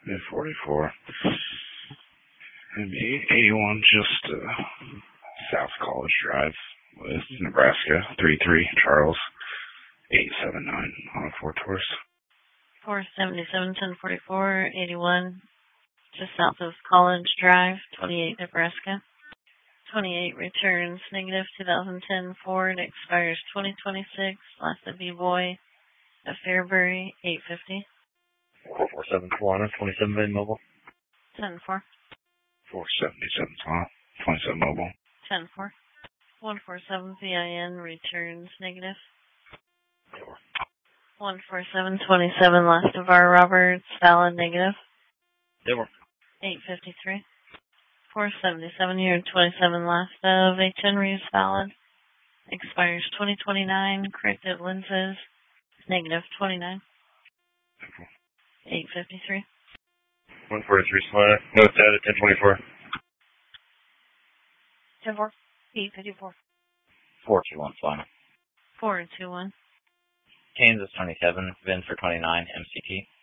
Mid-44. And 81 just South College Drive with Nebraska. 33 Charles. 879 on a 4 Taurus. 477, 1044, 81, just south of College Drive, 28 Nebraska. 28 returns negative 2010 Ford, expires 2026, last of B-Boy, a Fairbury, 850. 447 Solana, 27 Van Mobile. 10-4. 477 Solana, 27 Mobile. 10-4. 147 VIN, returns negative. 147, 27, last of our Roberts, valid negative. 853. 477, year 27, last of H. Henry's, valid. Expires 2029, corrected lenses, negative 29. 853. 143 Solana, no data, 1024. 10-4. 854. 421 Solana. 421. Kansas 27, VIN for 29, MCT.